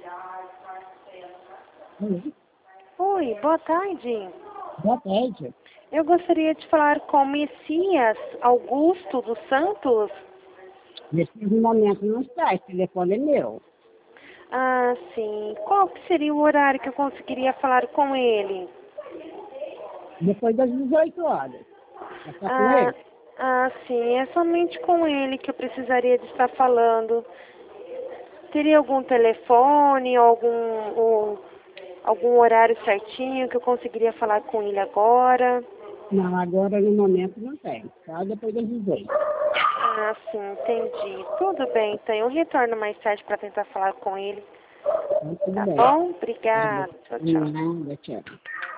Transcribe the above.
Oi, Oi, boa tarde. boa tarde. Eu gostaria de falar com Messias Augusto dos Santos. Nesse momento não está, esse telefone é meu. Ah, sim. Qual que seria o horário que eu conseguiria falar com ele? Depois das 18 horas. É só com Ah, ele? sim. É somente com ele que eu precisaria de estar falando. Teria algum telefone, algum horário certinho que eu conseguiria falar com ele agora? Não, agora no momento não tem. Só depois das 18. Ah, sim, entendi. Tudo bem, então eu retorno mais tarde para tentar falar com ele. Então, tudo Tá bem. bom? Tá Obrigada. Tchau, bom. tchau. Nada, tchau.